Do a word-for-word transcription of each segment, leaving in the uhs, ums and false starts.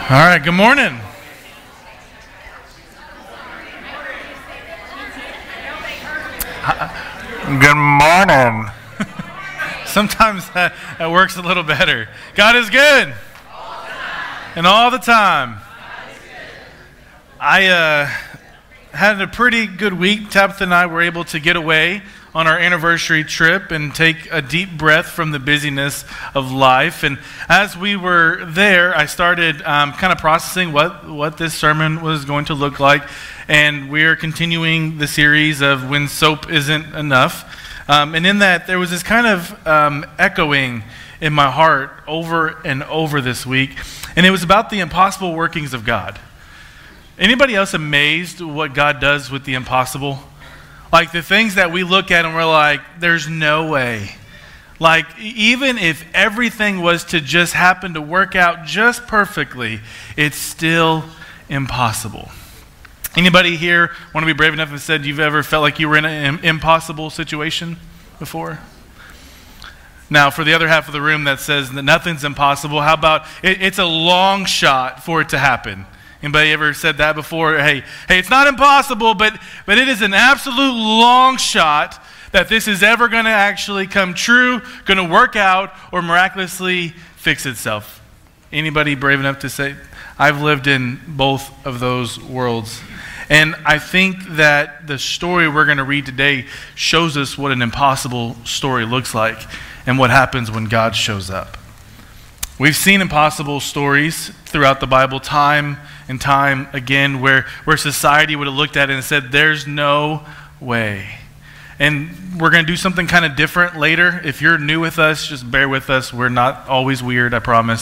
All right, good morning. Good morning. Sometimes that, that works a little better. God is good. All and all the time. I uh, had a pretty good week. Tabitha and I were able to get away on our anniversary trip and take a deep breath from the busyness of life. And as we were there, I started um, kind of processing what, what this sermon was going to look like. And we're continuing the series of When Soap Isn't Enough. Um, and in that, there was this kind of um, echoing in my heart over and over this week. And it was about the impossible workings of God. Anybody else amazed what God does with the impossible? Like the things that we look at and we're like, there's no way. Like even if everything was to just happen to work out just perfectly, it's still impossible. Anybody here want to be brave enough and said you've ever felt like you were in an impossible situation before? Now, for the other half of the room that says that nothing's impossible, how about it, it's a long shot for it to happen? Anybody ever said that before? Hey, hey, it's not impossible, but but it is an absolute long shot that this is ever going to actually come true, going to work out, or miraculously fix itself. Anybody brave enough to say, I've lived in both of those worlds. And I think that the story we're going to read today shows us what an impossible story looks like and what happens when God shows up. We've seen impossible stories throughout the Bible time and time again where, where society would have looked at it and said, there's no way. And we're going to do something kind of different later. If you're new with us, just bear with us. We're not always weird, I promise.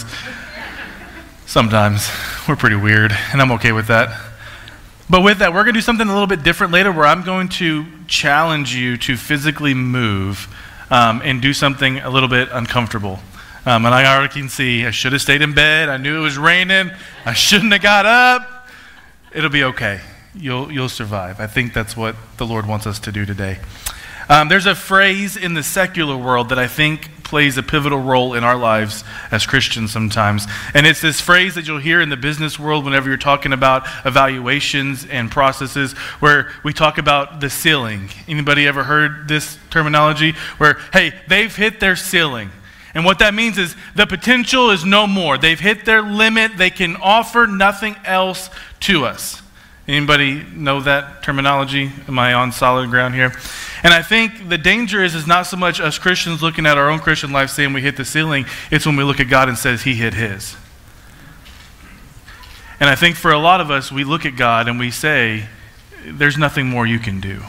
Sometimes we're pretty weird, and I'm okay with that. But with that, we're going to do something a little bit different later where I'm going to challenge you to physically move um, and do something a little bit uncomfortable. Um, and I already can see I should have stayed in bed. I knew it was raining. I shouldn't have got up. It'll be okay. You'll you'll survive. I think that's what the Lord wants us to do today. Um, there's a phrase in the secular world that I think plays a pivotal role in our lives as Christians sometimes. And it's this phrase that you'll hear in the business world whenever you're talking about evaluations and processes where we talk about the ceiling. Anybody ever heard this terminology? Where, hey, they've hit their ceiling. And what that means is the potential is no more. They've hit their limit. They can offer nothing else to us. Anybody know that terminology? Am I on solid ground here? And I think the danger is, is not so much us Christians looking at our own Christian life saying we hit the ceiling. It's when we look at God and says he hit his. And I think for a lot of us, we look at God and we say, there's nothing more you can do.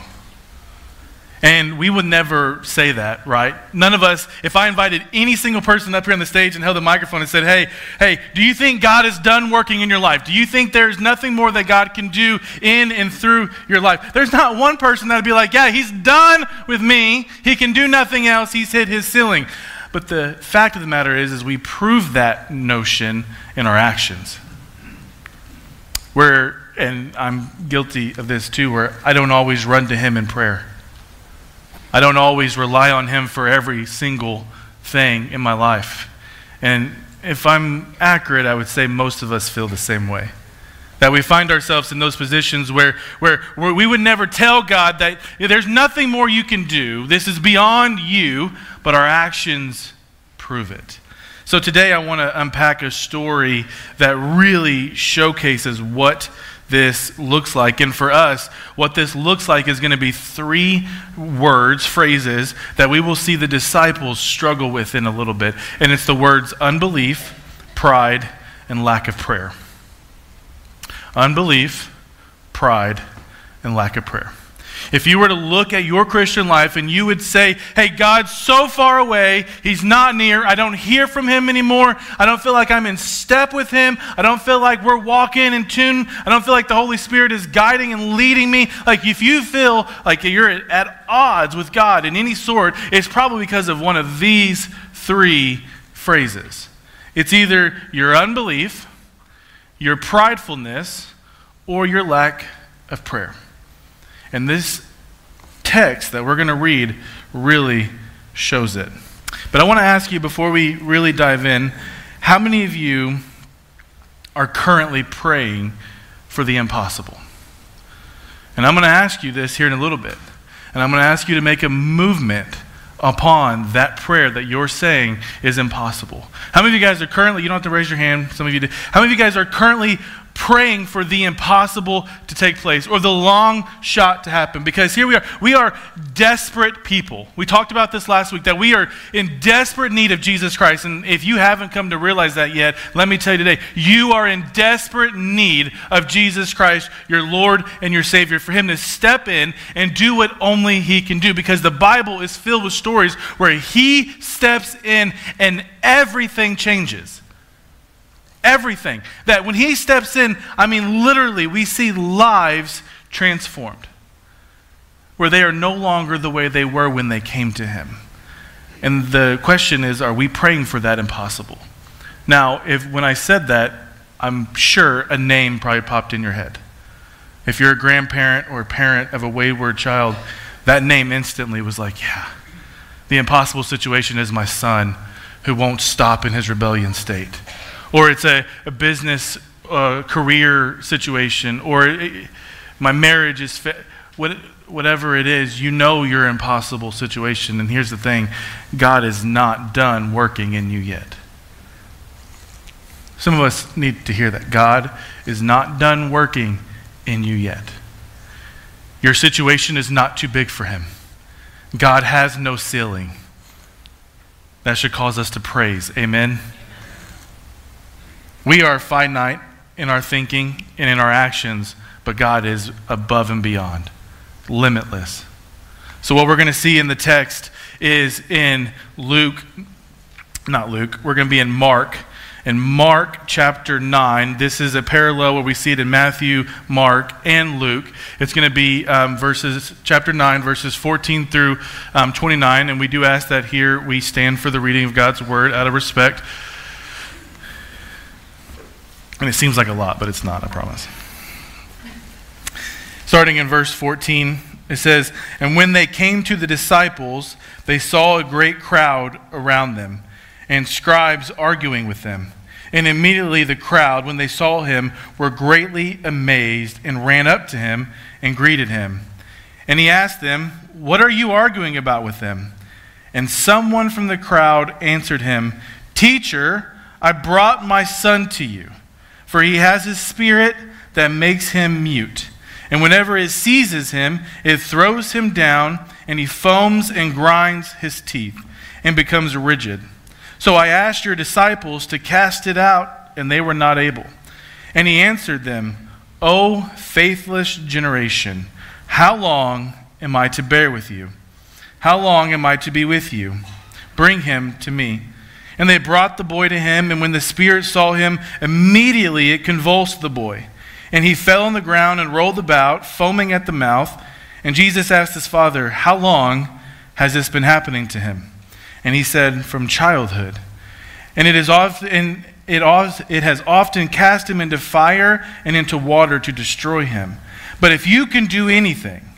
And we would never say that, right? None of us, if I invited any single person up here on the stage and held a microphone and said, hey, hey, do you think God is done working in your life? Do you think there's nothing more that God can do in and through your life? There's not one person that would be like, yeah, he's done with me. He can do nothing else. He's hit his ceiling. But the fact of the matter is, is we prove that notion in our actions. Where, and I'm guilty of this too, where I don't always run to him in prayer. I don't always rely on him for every single thing in my life. And if I'm accurate, I would say most of us feel the same way. That we find ourselves in those positions where, where, where we would never tell God that there's nothing more you can do. This is beyond you, but our actions prove it. So today I want to unpack a story that really showcases what this looks like. And for us, what this looks like is going to be three words, phrases, that we will see the disciples struggle with in a little bit. And it's the words unbelief, pride, and lack of prayer. Unbelief, pride, and lack of prayer. If you were to look at your Christian life and you would say, hey, God's so far away, he's not near, I don't hear from him anymore, I don't feel like I'm in step with him, I don't feel like we're walking in tune, I don't feel like the Holy Spirit is guiding and leading me. Like if you feel like you're at odds with God in any sort, it's probably because of one of these three phrases. It's either your unbelief, your pridefulness, or your lack of prayer. And this text that we're going to read really shows it. But I want to ask you before we really dive in, how many of you are currently praying for the impossible? And I'm going to ask you this here in a little bit. And I'm going to ask you to make a movement upon that prayer that you're saying is impossible. How many of you guys are currently, you don't have to raise your hand, some of you do. How many of you guys are currently praying for the impossible to take place or the long shot to happen? Because here we are. We are desperate people. We talked about this last week, that we are in desperate need of Jesus Christ. And if you haven't come to realize that yet, let me tell you today, you are in desperate need of Jesus Christ, your Lord and your Savior, for him to step in and do what only he can do. Because the Bible is filled with stories where he steps in and everything changes. Everything. That when he steps in, I mean, literally, we see lives transformed, where they are no longer the way they were when they came to him. And the question is, are we praying for that impossible? Now, if when I said that, I'm sure a name probably popped in your head. If you're a grandparent or a parent of a wayward child, that name instantly was like, yeah, the impossible situation is my son who won't stop in his rebellion state. Or it's a, a business uh, career situation, or it, my marriage is, fa- what, whatever it is, you know your impossible situation. And here's the thing, God is not done working in you yet. Some of us need to hear that. God is not done working in you yet. Your situation is not too big for him. God has no ceiling. That should cause us to praise. Amen. We are finite in our thinking and in our actions, but God is above and beyond, limitless. So what we're going to see in the text is in Luke, not Luke, we're going to be in Mark. In Mark chapter nine, this is a parallel where we see it in Matthew, Mark, and Luke. It's going to be um, verses chapter nine, verses fourteen through um, twenty-nine, and we do ask that here we stand for the reading of God's word out of respect. And it seems like a lot, but it's not, I promise. Starting in verse fourteen, it says, "And when they came to the disciples, they saw a great crowd around them, and scribes arguing with them. And immediately the crowd, when they saw him, were greatly amazed, and ran up to him and greeted him. And he asked them, 'What are you arguing about with them?' And someone from the crowd answered him, 'Teacher, I brought my son to you. For he has a spirit that makes him mute. And whenever it seizes him, it throws him down, and he foams and grinds his teeth, and becomes rigid. So I asked your disciples to cast it out, and they were not able.' And he answered them, 'O faithless generation, how long am I to bear with you? How long am I to be with you? Bring him to me.' And they brought the boy to him, and when the spirit saw him, immediately it convulsed the boy. And he fell on the ground and rolled about, foaming at the mouth. And Jesus asked his father, 'How long has this been happening to him?' And he said, 'From childhood. And it is often it, it has often cast him into fire and into water to destroy him. But if you can do anything,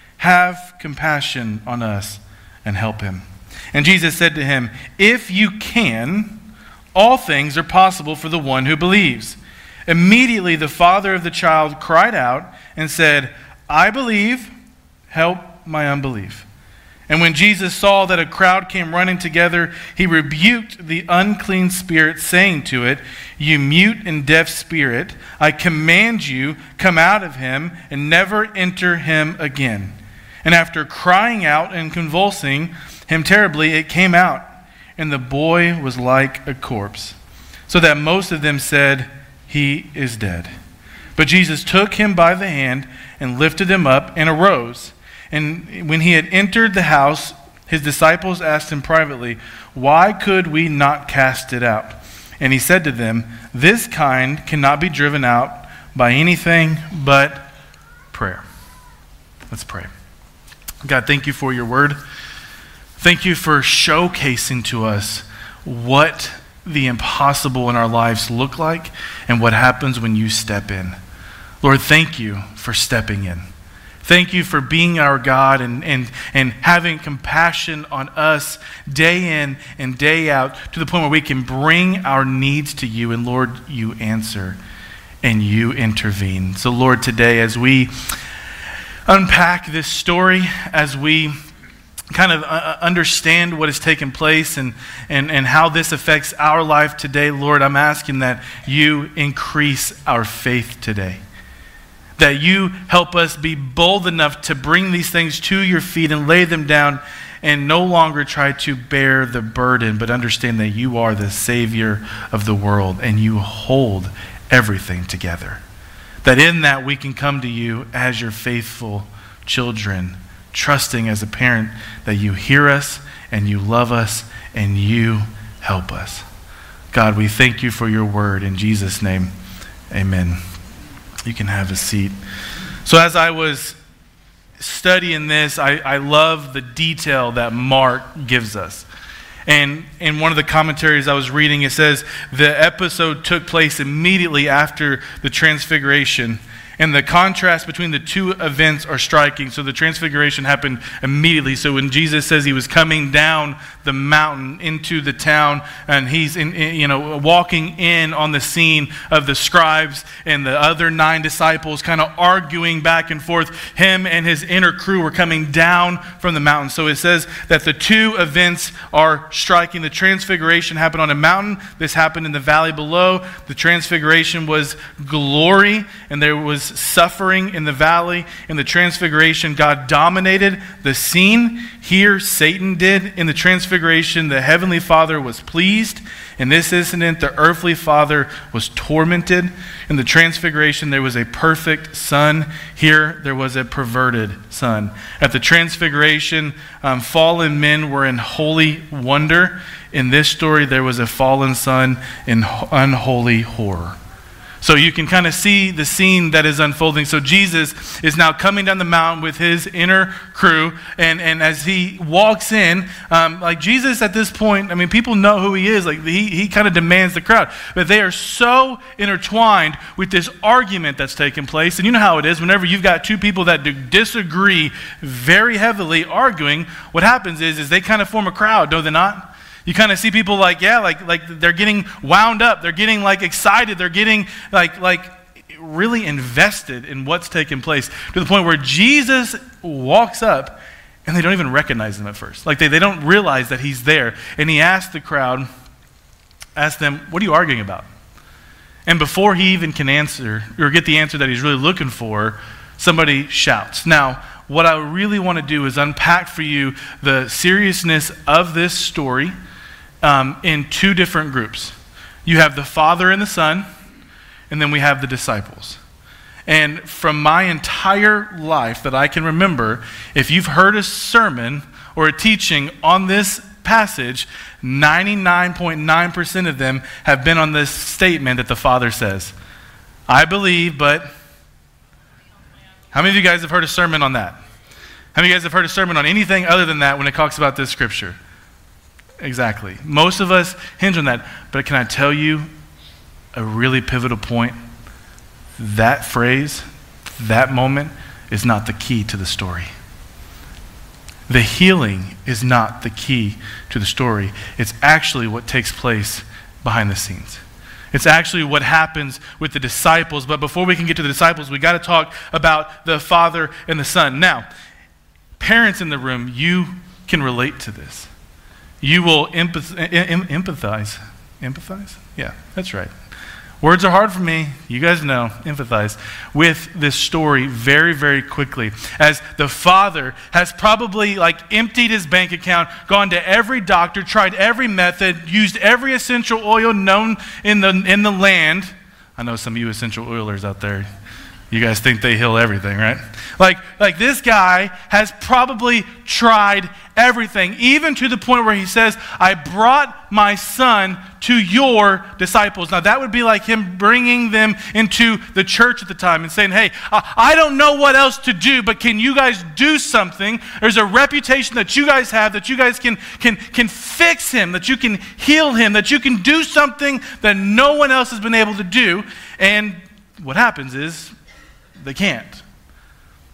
have compassion on us and help him.' And Jesus said to him, 'If you can, all things are possible for the one who believes.' Immediately the father of the child cried out and said, 'I believe, help my unbelief.' And when Jesus saw that a crowd came running together, he rebuked the unclean spirit, saying to it, 'You mute and deaf spirit, I command you, come out of him and never enter him again.' And after crying out and convulsing him terribly, it came out, and the boy was like a corpse, so that most of them said, 'He is dead.' But Jesus took him by the hand and lifted him up and arose. And when he had entered the house, his disciples asked him privately, 'Why could we not cast it out?' And he said to them, 'This kind cannot be driven out by anything but prayer.'" Let's pray. God, thank you for your word. Thank you for showcasing to us what the impossible in our lives look like and what happens when you step in. Lord, thank you for stepping in. Thank you for being our God and, and, and having compassion on us day in and day out to the point where we can bring our needs to you. And Lord, you answer and you intervene. So Lord, today as we unpack this story, as we kind of uh, understand what has taken place and, and, and how this affects our life today, Lord, I'm asking that you increase our faith today. That you help us be bold enough to bring these things to your feet and lay them down and no longer try to bear the burden, but understand that you are the Savior of the world and you hold everything together. That in that we can come to you as your faithful children, trusting as a parent that you hear us and you love us and you help us. God, we thank you for your word. In Jesus' name, amen. You can have a seat. So as I was studying this, I, I love the detail that Mark gives us. And in one of the commentaries I was reading, it says the episode took place immediately after the Transfiguration. And the contrast between the two events are striking. So the Transfiguration happened immediately. So when Jesus says he was coming down the mountain into the town, and he's in, in, you know, walking in on the scene of the scribes and the other nine disciples kind of arguing back and forth, him and his inner crew were coming down from the mountain. So it says that the two events are striking. The Transfiguration happened on a mountain. This happened in the valley below. The Transfiguration was glory, and there was suffering in the valley. In the Transfiguration, God dominated the scene. Here, Satan did. In the Transfiguration, the Heavenly Father was pleased. In this incident, the earthly father was tormented. In the Transfiguration, there was a perfect son. Here, there was a perverted son. At the Transfiguration, um, fallen men were in holy wonder. In this story, there was a fallen son in unholy horror. So you can kind of see the scene that is unfolding. So Jesus is now coming down the mountain with his inner crew. And, and as he walks in, um, like Jesus at this point, I mean, people know who he is. Like he, he kind of demands the crowd. But they are so intertwined with this argument that's taking place. And you know how it is. Whenever you've got two people that do disagree very heavily arguing, what happens is, is they kind of form a crowd, do they not? You kind of see people like, yeah, like like they're getting wound up. They're getting like excited. They're getting like like really invested in what's taking place to the point where Jesus walks up and they don't even recognize him at first. Like they, they don't realize that he's there. And he asks the crowd, asks them, what are you arguing about? And before he even can answer or get the answer that he's really looking for, somebody shouts. Now, what I really want to do is unpack for you the seriousness of this story Um, in two different groups. You have the Father and the Son, and then we have the disciples. And from my entire life that I can remember, if you've heard a sermon or a teaching on this passage, ninety-nine point nine percent of them have been on this statement that the Father says, I believe, but... How many of you guys have heard a sermon on that? How many of you guys have heard a sermon on anything other than that when it talks about this scripture? Exactly. Most of us hinge on that. But can I tell you a really pivotal point? That phrase, that moment, is not the key to the story. The healing is not the key to the story. It's actually what takes place behind the scenes. It's actually what happens with the disciples. But before we can get to the disciples, we got to talk about the Father and the Son. Now, parents in the room, you can relate to this. You will empath- empathize. Empathize? Yeah, that's right. Words are hard for me. You guys know, empathize with this story very, very quickly. As the father has probably like emptied his bank account, gone to every doctor, tried every method, used every essential oil known in the in the land. I know some of you essential oilers out there. You guys think they heal everything, right? Like, like this guy has probably tried everything, even to the point where he says, I brought my son to your disciples. Now, that would be like him bringing them into the church at the time and saying, hey, I don't know what else to do, but can you guys do something? There's a reputation that you guys have, that you guys can, can, can fix him, that you can heal him, that you can do something that no one else has been able to do. And what happens is, they can't.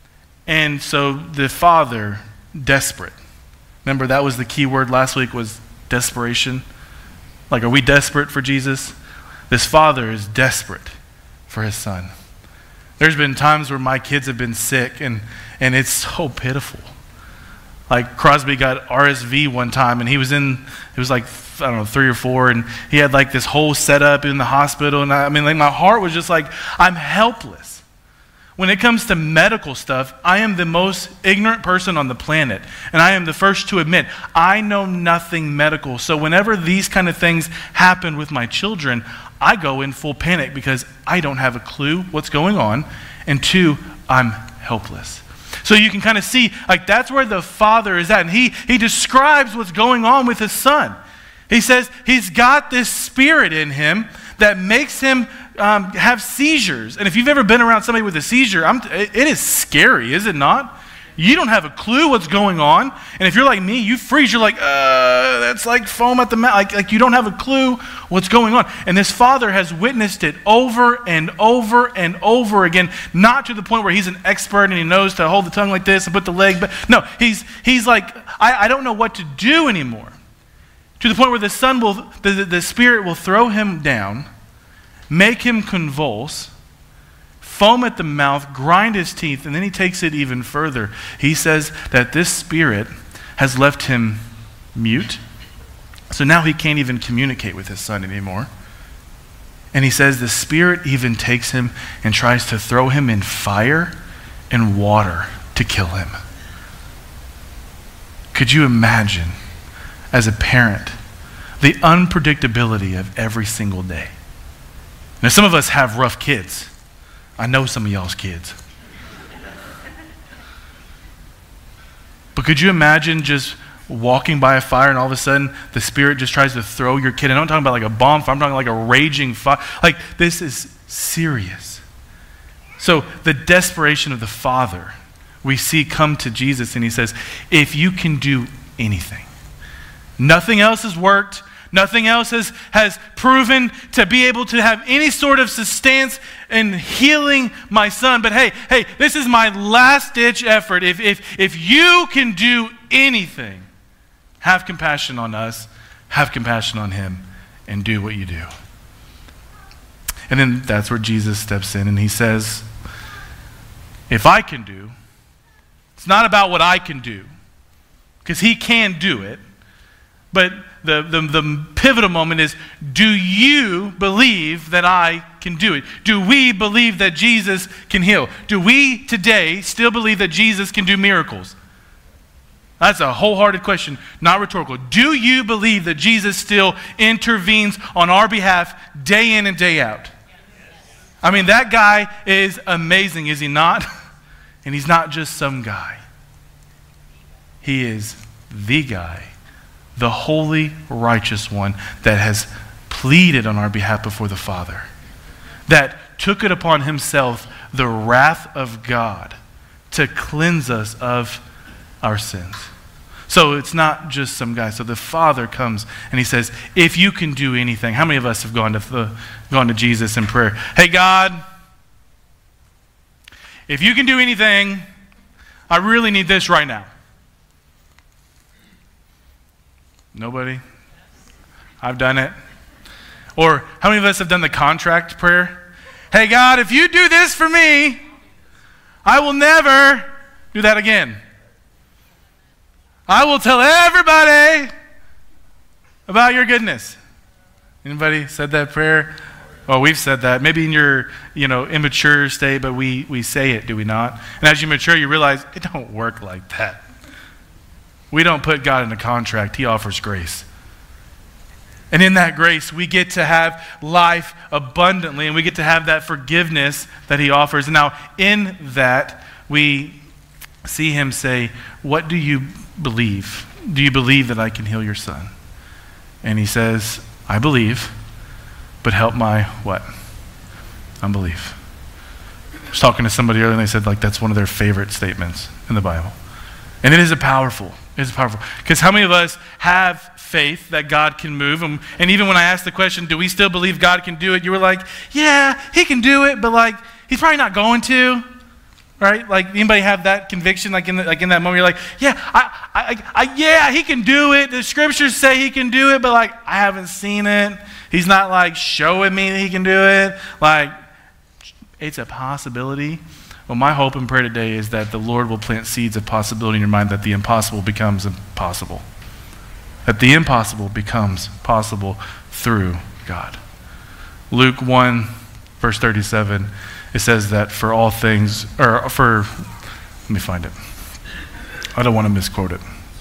And so the father, desperate. Remember, that was the key word last week, was desperation. Like, are we desperate for Jesus? This father is desperate for his son. There's been times where my kids have been sick, and, and it's so pitiful. Like, Crosby got R S V one time, and he was in, it was like, I don't know, three or four, and he had like this whole setup in the hospital, and I, I mean, like, my heart was just like, I'm helpless. When it comes to medical stuff, I am the most ignorant person on the planet, and I am the first to admit, I know nothing medical. So whenever these kind of things happen with my children, I go in full panic because I don't have a clue what's going on, and two, I'm helpless. So you can kind of see, like, that's where the father is at, and he, he describes what's going on with his son. He says he's got this spirit in him that makes him um, have seizures. And if you've ever been around somebody with a seizure, I'm, it is scary, is it not? You don't have a clue what's going on. And if you're like me, you freeze. You're like, uh, that's like foam at the mouth. Like, like you don't have a clue what's going on. And this father has witnessed it over and over and over again, not to the point where he's an expert and he knows to hold the tongue like this and put the leg back. No, he's, he's like, I, I don't know what to do anymore. To the point where the son will, the, the, the spirit will throw him down, make him convulse, foam at the mouth, grind his teeth, and then he takes it even further. He says that this spirit has left him mute, so now he can't even communicate with his son anymore. And he says the spirit even takes him and tries to throw him in fire and water to kill him. Could you imagine, as a parent, the unpredictability of every single day? Now, some of us have rough kids. I know some of y'all's kids. But could you imagine just walking by a fire and all of a sudden the spirit just tries to throw your kid? And I'm not talking about like a bonfire, I'm talking like a raging fire. Like, this is serious. So the desperation of the father we see come to Jesus, and he says, if you can do anything. Nothing else has worked. Nothing else has, has proven to be able to have any sort of sustenance in healing my son. But hey, hey, this is my last-ditch effort. If, if, if you can do anything, have compassion on us, have compassion on him, and do what you do. And then that's where Jesus steps in, and he says, if I can do, it's not about what I can do, because he can do it. But the, the, the pivotal moment is, do you believe that I can do it? Do we believe that Jesus can heal? Do we today still believe that Jesus can do miracles? That's a wholehearted question, not rhetorical. Do you believe that Jesus still intervenes on our behalf day in and day out? I mean, that guy is amazing, is he not? And he's not just some guy. He is the guy, the holy, righteous one that has pleaded on our behalf before the Father, that took it upon himself the wrath of God to cleanse us of our sins. So it's not just some guy. So the Father comes and he says, if you can do anything. How many of us have gone to, the, gone to Jesus in prayer? Hey, God, if you can do anything, I really need this right now. Nobody? I've done it. Or how many of us have done the contract prayer? Hey, God, if you do this for me, I will never do that again. I will tell everybody about your goodness. Anybody said that prayer? Oh, we've said that. Maybe in your, you know, immature state, but we, we say it, do we not? And as you mature, you realize it don't work like that. We don't put God in a contract. He offers grace. And in that grace, we get to have life abundantly, and we get to have that forgiveness that he offers. And now, in that, we see him say, what do you believe? Do you believe that I can heal your son? And he says, I believe, but help my what? Unbelief. I was talking to somebody earlier, and they said, like, that's one of their favorite statements in the Bible. And it is a powerful It's powerful. Because how many of us have faith that God can move? And, and even when I asked the question, do we still believe God can do it? You were like, yeah, he can do it, but like, he's probably not going to. right? Like, anybody have that conviction, like in the, like in that moment, you're like, yeah, I, I, I, yeah, he can do it. The scriptures say he can do it, but like, I haven't seen it. He's not like showing me that he can do it. Like, it's a possibility. Well, my hope and prayer today is that the Lord will plant seeds of possibility in your mind, that the impossible becomes impossible. That the impossible becomes possible through God. Luke one, verse thirty-seven, it says that for all things, or for, let me find it. I don't want to misquote it.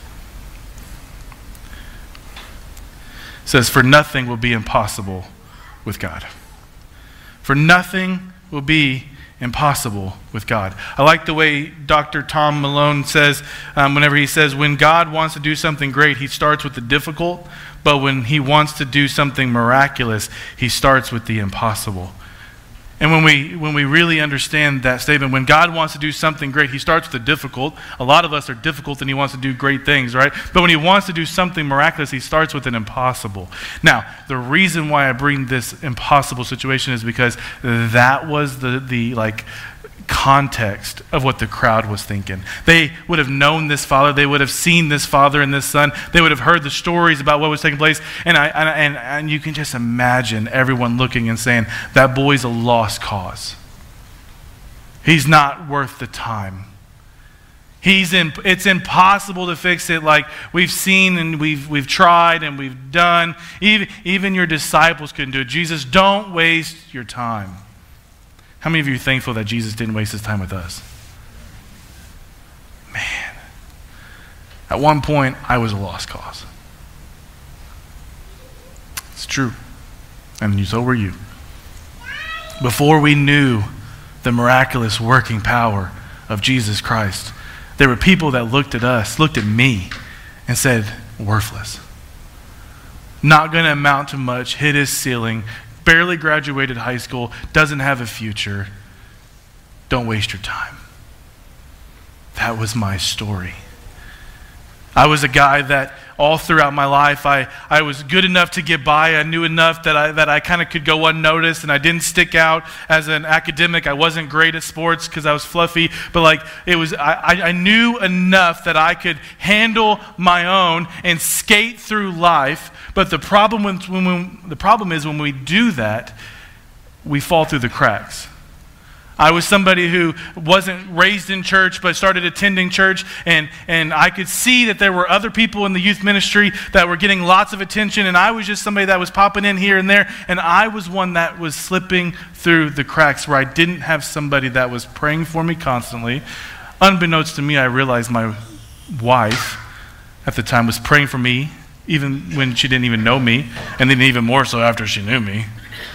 It says, for nothing will be impossible with God. For nothing will be impossible with God. I like the way Doctor Tom Malone says, um, whenever he says, when God wants to do something great, he starts with the difficult, but when he wants to do something miraculous, he starts with the impossible. And when we when we really understand that statement, when God wants to do something great, he starts with the difficult. A lot of us are difficult and he wants to do great things, right? But when he wants to do something miraculous, he starts with an impossible. Now, the reason why I bring this impossible situation is because that was the the like context of what the crowd was thinking. They would have known this father. They would have seen this father and this son. They would have heard the stories about what was taking place. And I and and, and you can just imagine everyone looking and saying, that boy's a lost cause. He's not worth the time. He's in, it's impossible to fix it, like we've seen and we've we've tried and we've done. Even, even your disciples couldn't do it. Jesus, don't waste your time. How many of you are thankful that Jesus didn't waste his time with us? Man. At one point, I was a lost cause. It's true. And so were you. Before we knew the miraculous working power of Jesus Christ, there were people that looked at us, looked at me, and said, worthless. Not going to amount to much, hit his ceiling, barely graduated high school, doesn't have a future. Don't waste your time. That was my story. I was a guy that all throughout my life, I, I was good enough to get by. I knew enough that I, that I kind of could go unnoticed, and I didn't stick out as an academic. I wasn't great at sports because I was fluffy, but like it was, I, I knew enough that I could handle my own and skate through life. But the problem, when, when, when, the problem is when we do that, we fall through the cracks. I was somebody who wasn't raised in church but started attending church, and, and I could see that there were other people in the youth ministry that were getting lots of attention, and I was just somebody that was popping in here and there, and I was one that was slipping through the cracks where I didn't have somebody that was praying for me constantly. Unbeknownst to me, I realized my wife at the time was praying for me even when she didn't even know me, and then even more so after she knew me.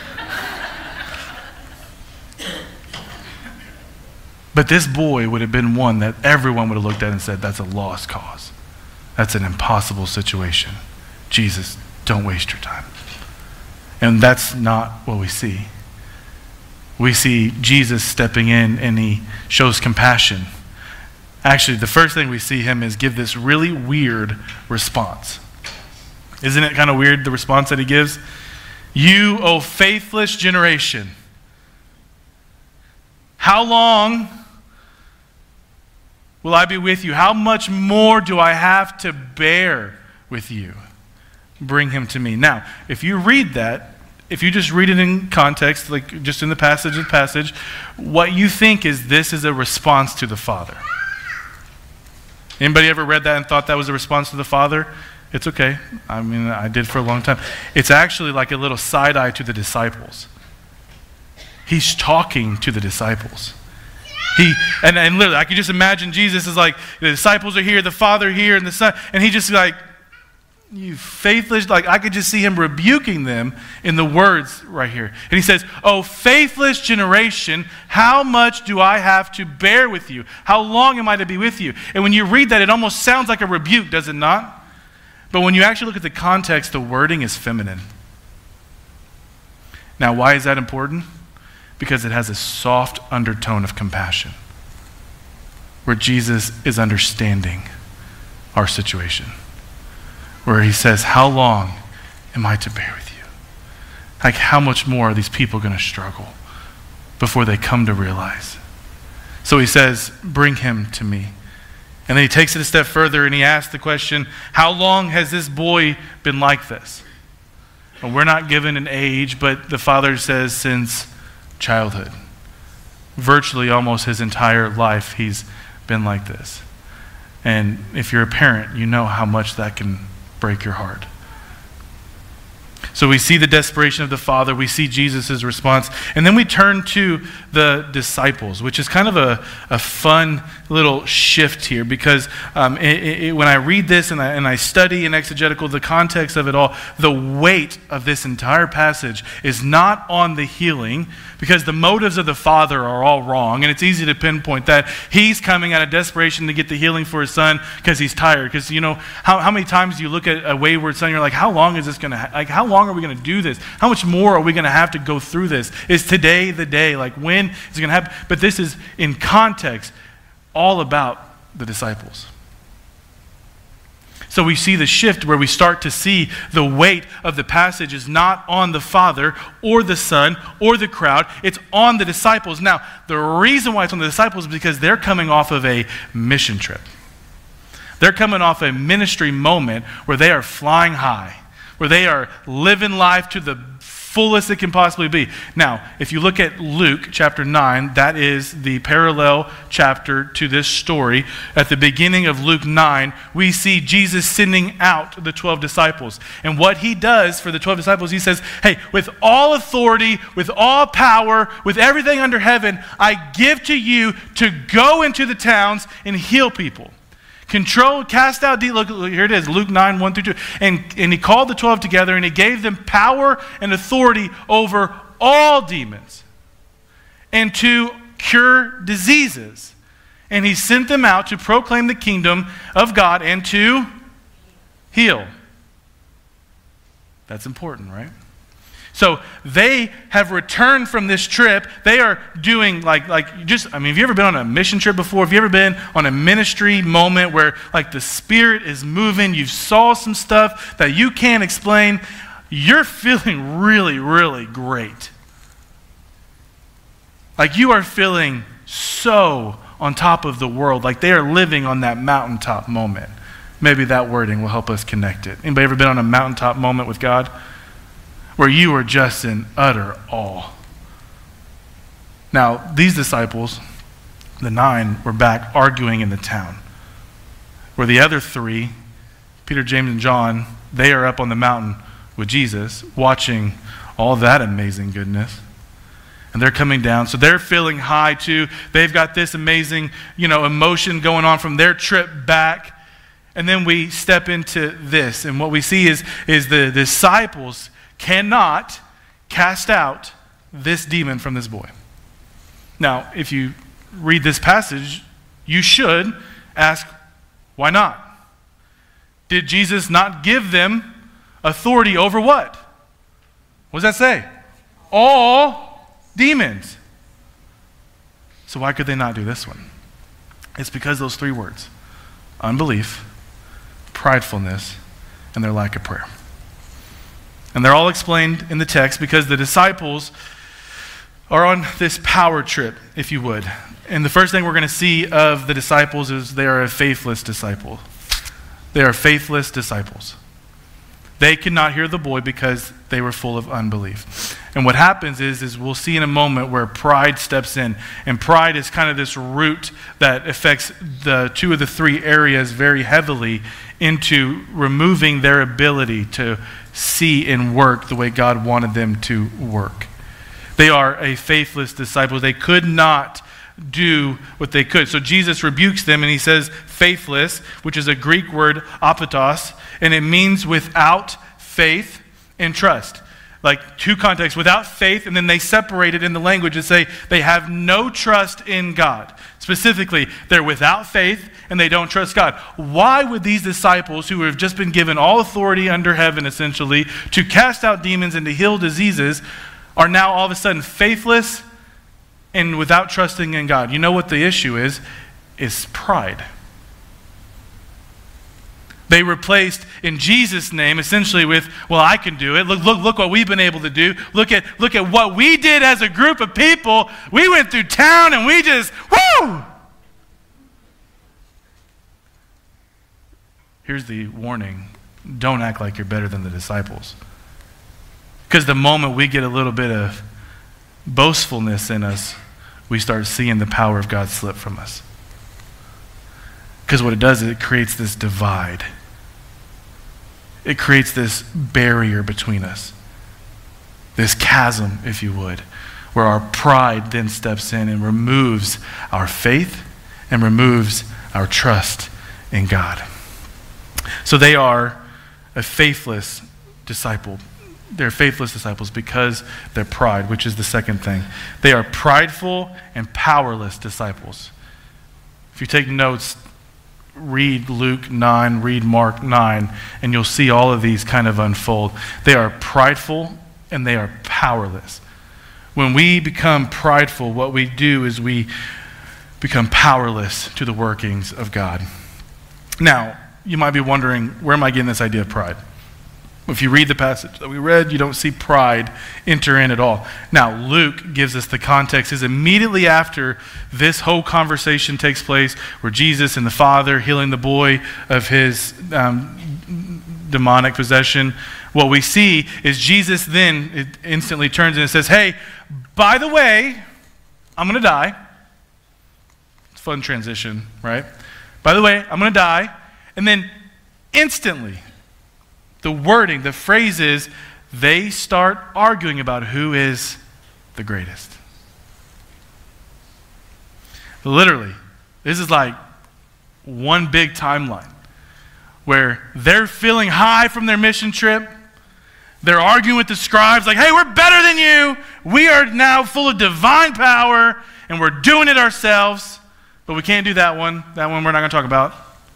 But this boy would have been one that everyone would have looked at and said, that's a lost cause. That's an impossible situation. Jesus, don't waste your time. And that's not what we see. We see Jesus stepping in and he shows compassion. Actually, the first thing we see him is give this really weird response. Isn't it kind of weird, the response that he gives? You, O faithless generation, how long will I be with you? How much more do I have to bear with you? Bring him to me. Now, if you read that, if you just read it in context, like just in the passage of passage, what you think is this is a response to the Father. Anybody ever read that and thought that was a response to the Father? It's okay. I mean, I did for a long time. It's actually like a little side eye to the disciples. He's talking to the disciples. He and, and literally, I can just imagine Jesus is like, the disciples are here, the Father here, and the Son, and he just like, you faithless, like I could just see him rebuking them in the words right here. And he says, oh, faithless generation, how much do I have to bear with you? How long am I to be with you? And when you read that, it almost sounds like a rebuke, does it not? But when you actually look at the context, the wording is feminine. Now, why is that important? Because it has a soft undertone of compassion, where Jesus is understanding our situation, where he says, how long am I to bear with you? Like, how much more are these people going to struggle before they come to realize? So he says, bring him to me. And then he takes it a step further and he asks the question, how long has this boy been like this? And we're not given an age, but the father says since childhood. Virtually almost his entire life he's been like this. And if you're a parent, you know how much that can break your heart. So we see the desperation of the father, we see Jesus' response, and then we turn to the disciples, which is kind of a, a fun little shift here, because um, it, it, when I read this and I, and I study in exegetical, the context of it all, the weight of this entire passage is not on the healing, because the motives of the father are all wrong, and it's easy to pinpoint that. He's coming out of desperation to get the healing for his son because he's tired. Because, you know, how, how many times do you look at a wayward son, you're like, how long is this going to, ha- like, how long are we going to do this? How much more are we going to have to go through this? Is today the day? Like, when is it going to happen? But this is, in context, all about the disciples. So we see the shift where we start to see the weight of the passage is not on the Father or the Son or the crowd. It's on the disciples. Now, the reason why it's on the disciples is because they're coming off of a mission trip. They're coming off a ministry moment where they are flying high, where they are living life to the fullest it can possibly be. Now, if you look at Luke chapter nine, that is the parallel chapter to this story. At the beginning of Luke nine, we see Jesus sending out the twelve disciples. And what he does for the twelve disciples, he says, hey, with all authority, with all power, with everything under heaven, I give to you to go into the towns and heal people. Control, cast out demons. Look, here it is, Luke nine, one through two. And, and he called the twelve together and he gave them power and authority over all demons and to cure diseases. And he sent them out to proclaim the kingdom of God and to heal. That's important, right? So they have returned from this trip. They are doing like, like just, I mean, have you ever been on a mission trip before? Have you ever been on a ministry moment where like the Spirit is moving, you saw some stuff that you can't explain, you're feeling really, really great. Like you are feeling so on top of the world, like they are living on that mountaintop moment. Maybe that wording will help us connect it. Anybody ever been on a mountaintop moment with God? Where you are just in utter awe. Now, these disciples, the nine, were back arguing in the town. Where the other three, Peter, James, and John, they are up on the mountain with Jesus, watching all that amazing goodness. And they're coming down, so they're feeling high too. They've got this amazing, you know, emotion going on from their trip back. And then we step into this, and what we see is, is the disciples cannot cast out this demon from this boy. Now, if you read this passage, you should ask, why not? Did Jesus not give them authority over what? What does that say? All demons. So why could they not do this one? It's because those three words: unbelief, pridefulness, and their lack of prayer. And they're all explained in the text because the disciples are on this power trip, if you would. And the first thing we're going to see of the disciples is they are a faithless disciple. They are faithless disciples. They could not hear the boy because they were full of unbelief. And what happens is, is we'll see in a moment where pride steps in. And pride is kind of this root that affects the two of the three areas very heavily into removing their ability to see and work the way God wanted them to work. They are a faithless disciple. They could not do what they could. So Jesus rebukes them and he says faithless, which is a Greek word apatos, and it means without faith and trust. Like two contexts, without faith, and then they separate it in the language and say they have no trust in God. Specifically, they're without faith and they don't trust God. Why would these disciples, who have just been given all authority under heaven essentially to cast out demons and to heal diseases, are now all of a sudden faithless and without trusting in God? You know what the issue is? It's pride. They replaced in Jesus' name essentially with, well, I can do it. Look, look, look what we've been able to do. Look at, look at what we did as a group of people. We went through town and we just, whoo! Here's the warning. Don't act like you're better than the disciples. Because the moment we get a little bit of boastfulness in us, we start seeing the power of God slip from us. Because what it does is it creates this divide. It creates this barrier between us. This chasm, if you would, where our pride then steps in and removes our faith and removes our trust in God. So they are a faithless disciple. They're faithless disciples because they're pride, which is the second thing. They are prideful and powerless disciples. If you take notes, read Luke nine, read Mark nine, and you'll see all of these kind of unfold. They are prideful and they are powerless. When we become prideful, what we do is we become powerless to the workings of God. Now, you might be wondering, where am I getting this idea of pride? If you read the passage that we read, you don't see pride enter in at all. Now, Luke gives us the context. Is immediately after this whole conversation takes place, where Jesus and the Father healing the boy of his um, demonic possession, what we see is Jesus then it instantly turns and says, hey, by the way, I'm going to die. It's a fun transition, right? By the way, I'm going to die. And then instantly, the wording, the phrase is, they start arguing about who is the greatest. Literally, this is like one big timeline where they're feeling high from their mission trip. They're arguing with the scribes like, hey, we're better than you. We are now full of divine power and we're doing it ourselves. But we can't do that one. That one we're not going to talk about.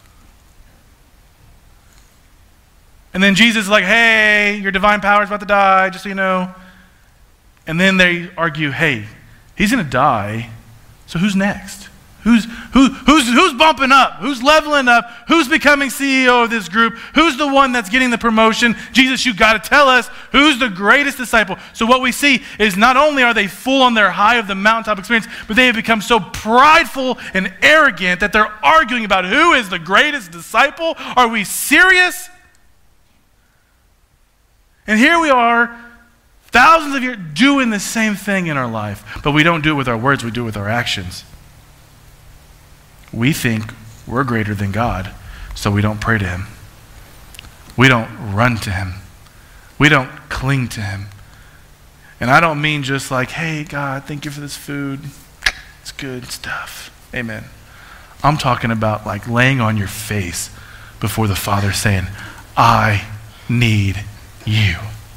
And then Jesus is like, hey, your divine power is about to die, just so you know. And then they argue, hey, he's going to die, so who's next? Who's, who, who's, who's bumping up? Who's leveling up? Who's becoming C E O of this group? Who's the one that's getting the promotion? Jesus, you got to tell us who's the greatest disciple. So what we see is not only are they full on their high of the mountaintop experience, but they have become so prideful and arrogant that they're arguing about who is the greatest disciple. Are we serious? And here we are, thousands of years, doing the same thing in our life. But we don't do it with our words, we do it with our actions. We think we're greater than God, so we don't pray to him. We don't run to him. We don't cling to him. And I don't mean just like, hey, God, thank you for this food. It's good stuff. Amen. I'm talking about like laying on your face before the Father saying, I need you.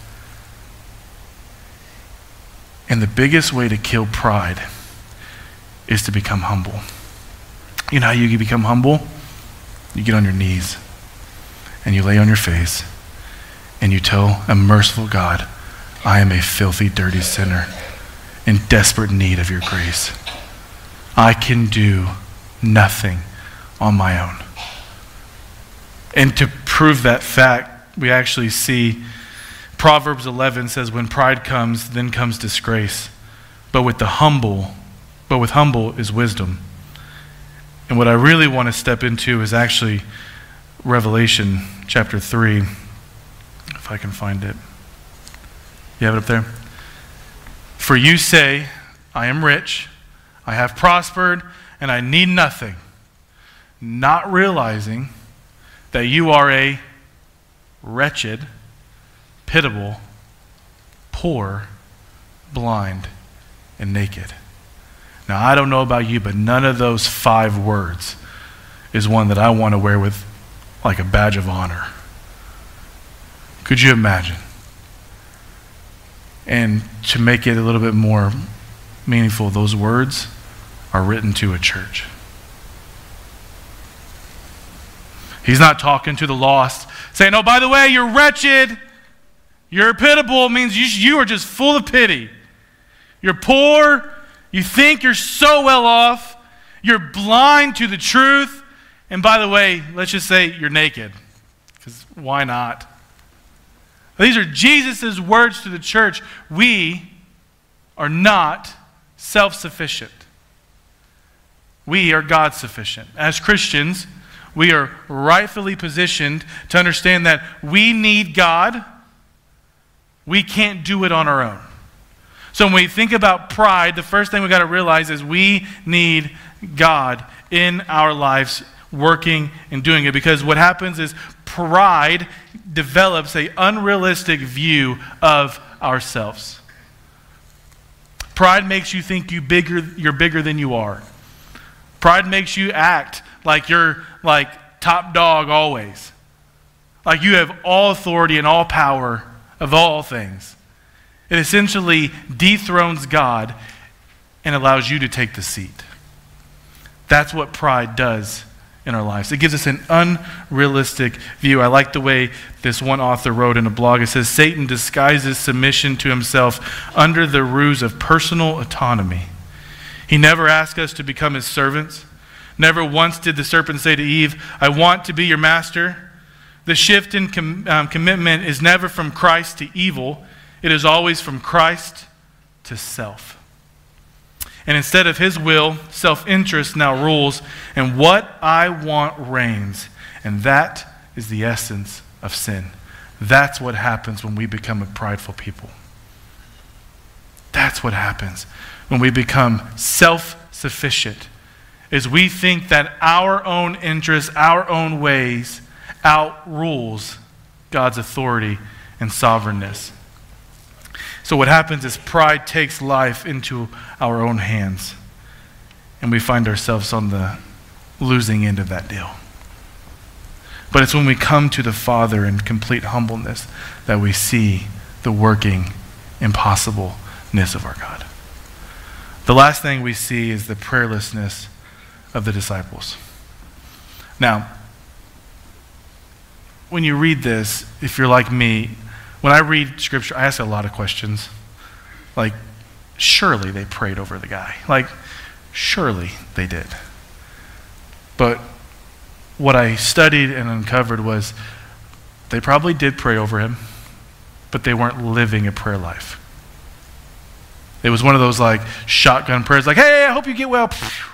And the biggest way to kill pride is to become humble. You know how you become humble? You get on your knees and you lay on your face and you tell a merciful God, I am a filthy, dirty sinner in desperate need of your grace. I can do nothing on my own. And to prove that fact, we actually see Proverbs eleven says, when pride comes, then comes disgrace. But with the humble, but with humble is wisdom. And what I really want to step into is actually Revelation chapter three. If I can find it. You have it up there? For you say, I am rich, I have prospered, and I need nothing, not realizing that you are a wretched, pitiable, poor, blind, and naked. Now, I don't know about you, but none of those five words is one that I want to wear with like a badge of honor. Could you imagine? And to make it a little bit more meaningful, those words are written to a church. He's not talking to the lost, saying, oh, by the way, you're wretched, you're pitiable, means you, you are just full of pity. You're poor, you think you're so well off, you're blind to the truth, and by the way, let's just say you're naked. because why not? These are Jesus' words to the church. We are not self-sufficient. We are God-sufficient. As Christians, we are rightfully positioned to understand that we need God. We can't do it on our own. So when we think about pride, the first thing we got to realize is we need God in our lives working and doing it, because what happens is pride develops an unrealistic view of ourselves. Pride makes you think you bigger, you're bigger than you are. Pride makes you act like you're like top dog always. Like you have all authority and all power of all things. It essentially dethrones God and allows you to take the seat. That's what pride does in our lives. It gives us an unrealistic view. I like the way this one author wrote in a blog. It says, Satan disguises submission to himself under the ruse of personal autonomy. He never asked us to become his servants. Never once did the serpent say to Eve, I want to be your master. The shift in com- um, commitment is never from Christ to evil. It is always from Christ to self. And instead of his will, self-interest now rules, and what I want reigns. And that is the essence of sin. That's what happens when we become a prideful people. That's what happens when we become self-sufficient, is we think that our own interests, our own ways outrules God's authority and sovereignness. So what happens is pride takes life into our own hands, and we find ourselves on the losing end of that deal. But it's when we come to the Father in complete humbleness that we see the working impossibleness of our God. The last thing we see is the prayerlessness of the disciples. Now, when you read this, if you're like me, when I read Scripture, I ask a lot of questions. Like, surely they prayed over the guy. Like, surely they did. But what I studied and uncovered was they probably did pray over him, but they weren't living a prayer life. It was one of those like shotgun prayers, like, hey, I hope you get well.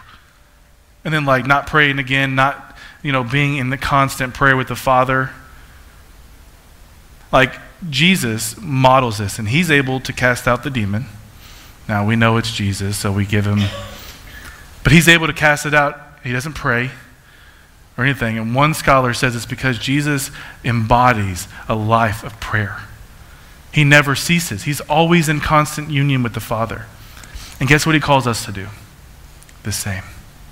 And then like not praying again, not, you know, being in the constant prayer with the Father. Like, Jesus models this, and he's able to cast out the demon. Now, we know it's Jesus, so we give him, but he's able to cast it out. He doesn't pray or anything. And one scholar says it's because Jesus embodies a life of prayer. He never ceases. He's always in constant union with the Father. And guess what he calls us to do? The same.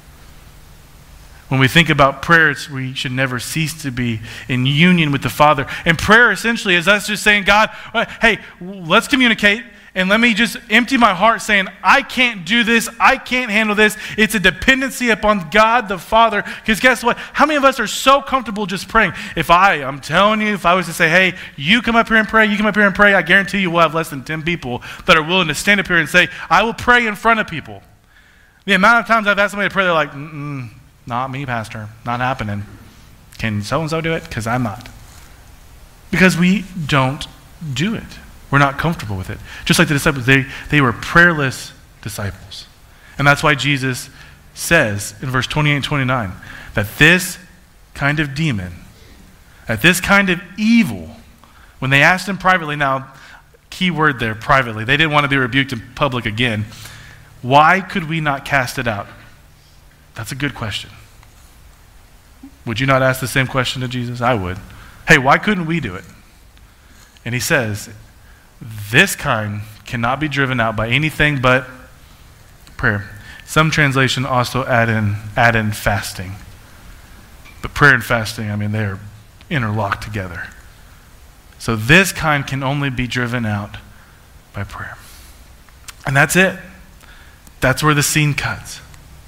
When we think about prayer, it's, we should never cease to be in union with the Father. And prayer essentially is us just saying, God, hey, let's communicate, and let me just empty my heart saying, I can't do this, I can't handle this. It's a dependency upon God the Father. Because guess what? How many of us are so comfortable just praying? If I, I'm telling you, if I was to say, hey, you come up here and pray, you come up here and pray, I guarantee you we'll have less than ten people that are willing to stand up here and say, I will pray in front of people. The amount of times I've asked somebody to pray, they're like, mm-mm. Not me, Pastor. Not happening. Can so-and-so do it? Because I'm not. Because we don't do it. We're not comfortable with it. Just like the disciples, they, they were prayerless disciples. And that's why Jesus says in verse twenty-eight and twenty-nine that this kind of demon, that this kind of evil, when they asked him privately, now, key word there, privately, they didn't want to be rebuked in public again. Why could we not cast it out? That's a good question. Would you not ask the same question to Jesus? I would. Hey, why couldn't we do it? And he says, this kind cannot be driven out by anything but prayer. Some translation also add in, add in fasting. But prayer and fasting, I mean, they're interlocked together. So this kind can only be driven out by prayer. And that's it. That's where the scene cuts.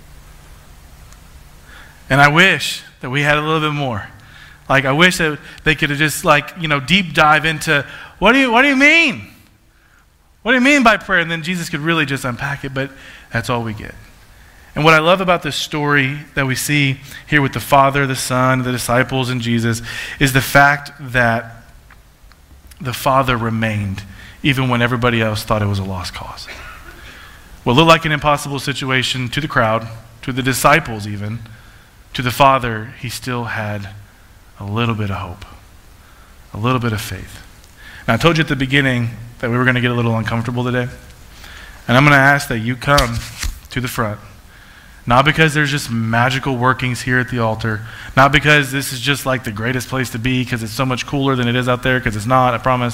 And I wish that we had a little bit more. Like, I wish that they could have just, like, you know, deep dive into, what do you, what do you mean? What do you mean by prayer? And then Jesus could really just unpack it, but that's all we get. And what I love about this story that we see here with the Father, the Son, the disciples, and Jesus is the fact that the Father remained even when everybody else thought it was a lost cause. What looked like an impossible situation to the crowd, to the disciples even, to the Father, he still had a little bit of hope, a little bit of faith. Now, I told you at the beginning that we were going to get a little uncomfortable today. And I'm going to ask that you come to the front. Not because there's just magical workings here at the altar. Not because this is just like the greatest place to be because it's so much cooler than it is out there, because it's not, I promise.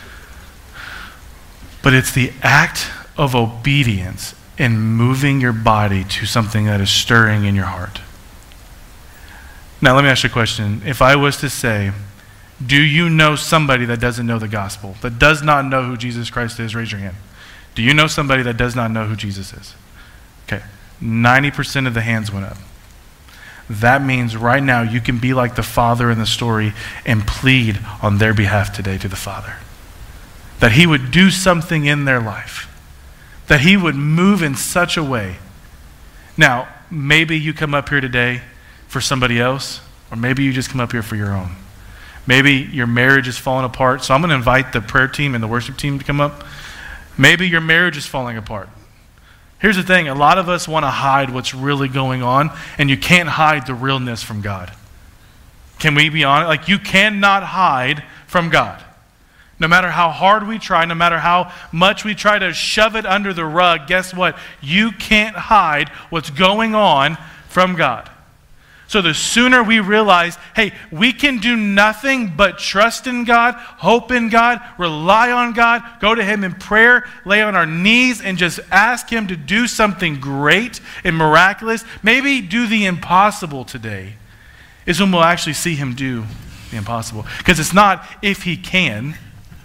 But it's the act of obedience in moving your body to something that is stirring in your heart. Now, let me ask you a question. If I was to say, do you know somebody that doesn't know the gospel, that does not know who Jesus Christ is? Raise your hand. Do you know somebody that does not know who Jesus is? Okay. ninety percent of the hands went up. That means right now you can be like the Father in the story and plead on their behalf today to the Father. That he would do something in their life. That he would move in such a way. Now, maybe you come up here today for somebody else, or maybe you just come up here for your own. Maybe your marriage is falling apart, so I'm going to invite the prayer team and the worship team to come up. Maybe your marriage is falling apart. Here's the thing, a lot of us want to hide what's really going on, and you can't hide the realness from God. Can we be honest? Like, you cannot hide from God. No matter how hard we try, no matter how much we try to shove it under the rug, guess what? You can't hide what's going on from God. So the sooner we realize, hey, we can do nothing but trust in God, hope in God, rely on God, go to him in prayer, lay on our knees and just ask him to do something great and miraculous, maybe do the impossible today, is when we'll actually see him do the impossible. Because it's not if he can,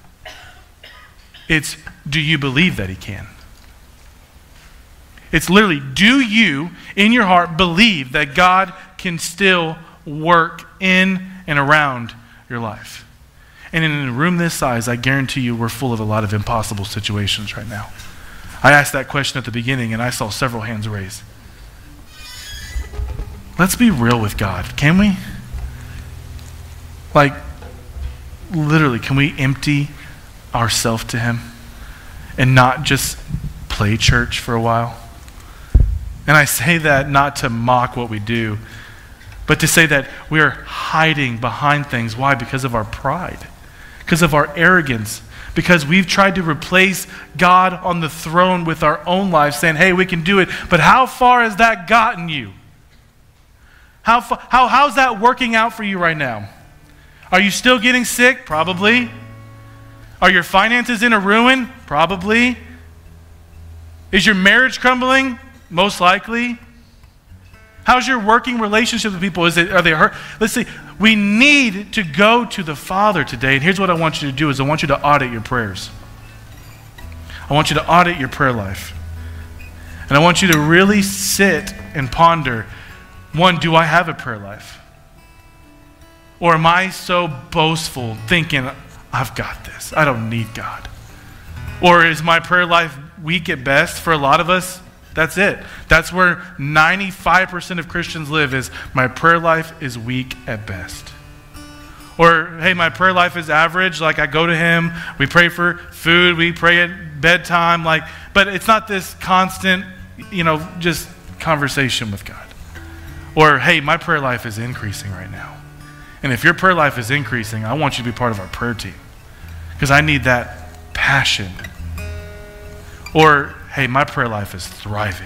it's do you believe that he can? It's literally, do you, in your heart, believe that God can still work in and around your life? And in a room this size, I guarantee you we're full of a lot of impossible situations right now. I asked that question at the beginning, and I saw several hands raised. Let's be real with God, can we? Like, literally, can we empty ourselves to him and not just play church for a while? And I say that not to mock what we do, but to say that we are hiding behind things. Why? Because of our pride, because of our arrogance, because we've tried to replace God on the throne with our own lives, saying, hey, we can do it. But how far has that gotten you? How, fa- how How's that working out for you right now? Are you still getting sick? Probably. Are your finances in a ruin? Probably. Is your marriage crumbling? Most likely. How's your working relationship with people? Is it, are they hurt? Let's see. We need to go to the Father today. And here's what I want you to do is I want you to audit your prayers. I want you to audit your prayer life. And I want you to really sit and ponder, one, do I have a prayer life? Or am I so boastful thinking, I've got this. I don't need God. Or is my prayer life weak at best? For a lot of us, that's it. That's where ninety-five percent of Christians live, is my prayer life is weak at best. Or, hey, my prayer life is average. Like, I go to him, we pray for food, we pray at bedtime, like, but it's not this constant, you know, just conversation with God. Or, hey, my prayer life is increasing right now. And if your prayer life is increasing, I want you to be part of our prayer team, because I need that passion. Or, hey, my prayer life is thriving.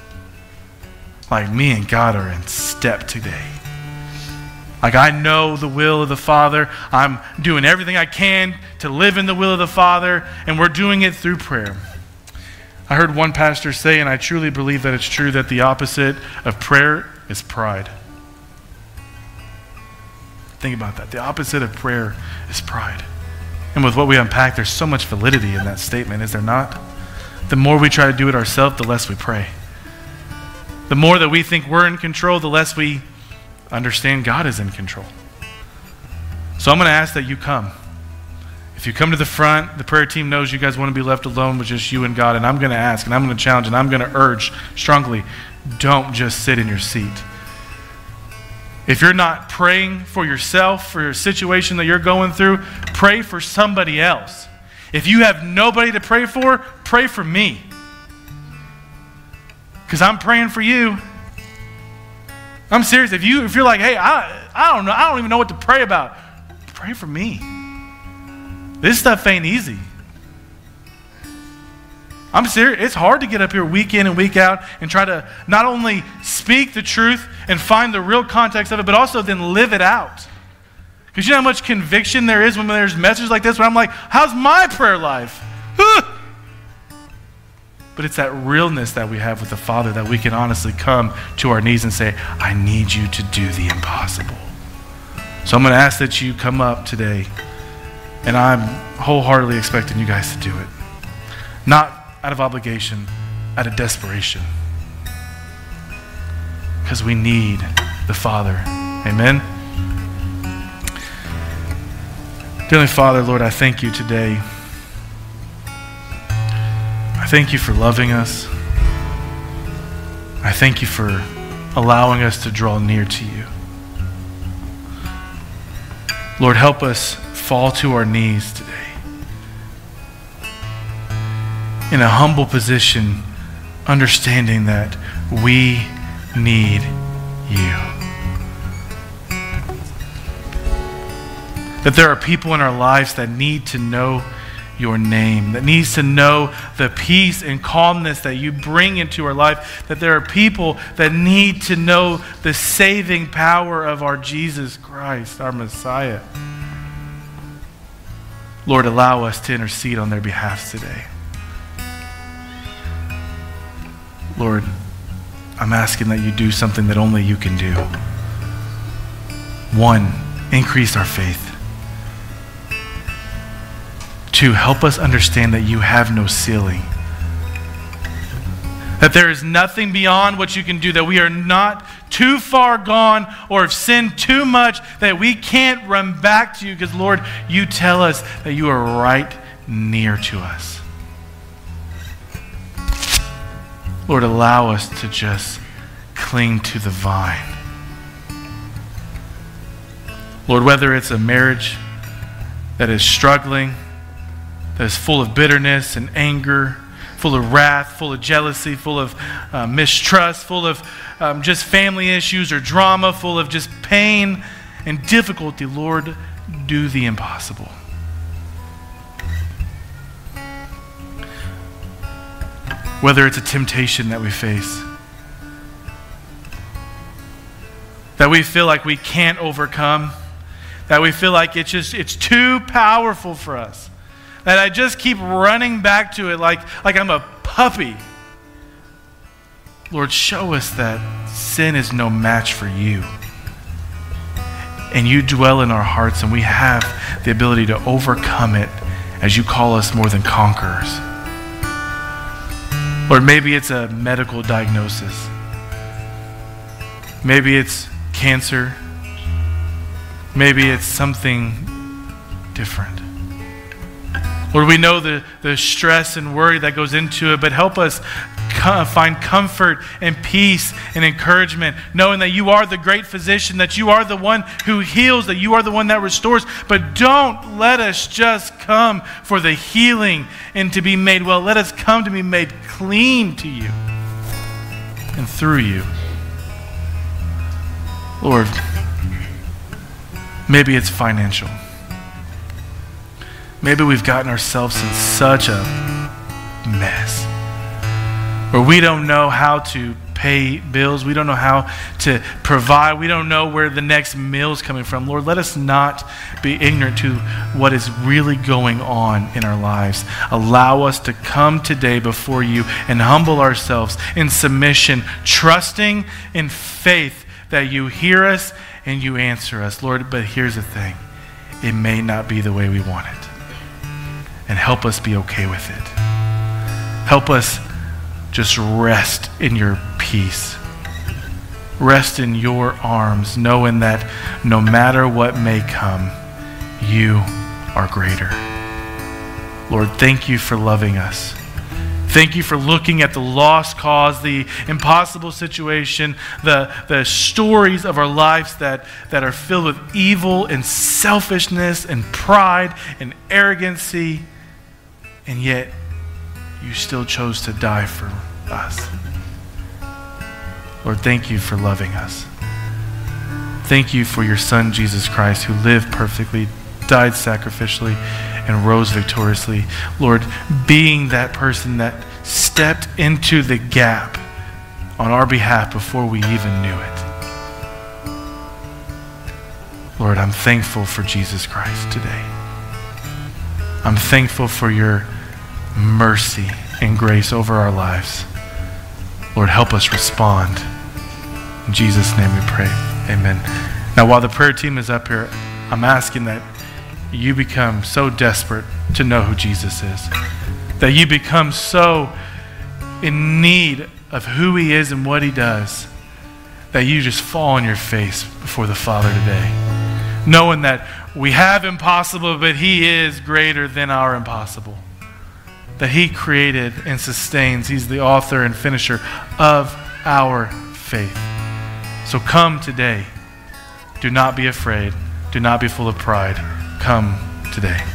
Like, me and God are in step today. Like, I know the will of the Father. I'm doing everything I can to live in the will of the Father, and we're doing it through prayer. I heard one pastor say, and I truly believe that it's true, that the opposite of prayer is pride. Think about that. The opposite of prayer is pride. And with what we unpack, there's so much validity in that statement, is there not? The more we try to do it ourselves, the less we pray. The more that we think we're in control, the less we understand God is in control. So I'm going to ask that you come. If you come to the front, the prayer team knows you guys want to be left alone with just you and God, and I'm going to ask, and I'm going to challenge, and I'm going to urge strongly, don't just sit in your seat. If you're not praying for yourself, for your situation that you're going through, pray for somebody else. If you have nobody to pray for, pray for me. Because I'm praying for you. I'm serious. If you if you're like, hey, I I don't know, I don't even know what to pray about, pray for me. This stuff ain't easy. I'm serious. It's hard to get up here week in and week out and try to not only speak the truth and find the real context of it, but also then live it out. Because you know how much conviction there is when there's messages like this where I'm like, how's my prayer life? But it's that realness that we have with the Father that we can honestly come to our knees and say, I need you to do the impossible. So I'm going to ask that you come up today, and I'm wholeheartedly expecting you guys to do it. Not out of obligation, out of desperation. Because we need the Father. Amen? Dearly Father, Lord, I thank you today. I thank you for loving us. I thank you for allowing us to draw near to you. Lord, help us fall to our knees today in a humble position, understanding that we need you. That there are people in our lives that need to know your name, that needs to know the peace and calmness that you bring into our life, that there are people that need to know the saving power of our Jesus Christ, our Messiah. Lord, allow us to intercede on their behalf today. Lord, I'm asking that you do something that only you can do. One, increase our faith. Two, help us understand that you have no ceiling. That there is nothing beyond what you can do, that we are not too far gone or have sinned too much that we can't run back to you because, Lord, you tell us that you are right near to us. Lord, allow us to just cling to the vine. Lord, whether it's a marriage that is struggling, that is full of bitterness and anger, full of wrath, full of jealousy, full of uh, mistrust, full of um, just family issues or drama, full of just pain and difficulty, Lord, do the impossible. Whether it's a temptation that we face, that we feel like we can't overcome, that we feel like it's just, it's too powerful for us. That I just keep running back to it like, like I'm a puppy. Lord, show us that sin is no match for you. And you dwell in our hearts, and we have the ability to overcome it as you call us more than conquerors. Lord, maybe it's a medical diagnosis. Maybe it's cancer. Maybe it's something different. Lord, we know the, the stress and worry that goes into it, but help us co- find comfort and peace and encouragement, knowing that you are the great physician, that you are the one who heals, that you are the one that restores. But don't let us just come for the healing and to be made well. Let us come to be made clean to you and through you. Lord, maybe it's financial. Maybe we've gotten ourselves in such a mess where we don't know how to pay bills. We don't know how to provide. We don't know where the next meal is coming from. Lord, let us not be ignorant to what is really going on in our lives. Allow us to come today before you and humble ourselves in submission, trusting in faith that you hear us and you answer us. Lord, but here's the thing. It may not be the way we want it. And help us be okay with it. Help us just rest in your peace. Rest in your arms, knowing that no matter what may come, you are greater. Lord, thank you for loving us. Thank you for looking at the lost cause, the impossible situation, the, the stories of our lives that, that are filled with evil and selfishness and pride and arrogancy, and yet you still chose to die for us. Lord, thank you for loving us. Thank you for your Son, Jesus Christ, who lived perfectly, died sacrificially, and rose victoriously. Lord, being that person that stepped into the gap on our behalf before we even knew it. Lord, I'm thankful for Jesus Christ today. I'm thankful for your mercy and grace over our lives. Lord, help us respond. In Jesus' name we pray. Amen. Now, while the prayer team is up here, I'm asking that you become so desperate to know who Jesus is, that you become so in need of who he is and what he does, that you just fall on your face before the Father today, knowing that we have impossible, but he is greater than our impossible, that he created and sustains. He's the author and finisher of our faith. So come today. Do not be afraid. Do not be full of pride. Come today.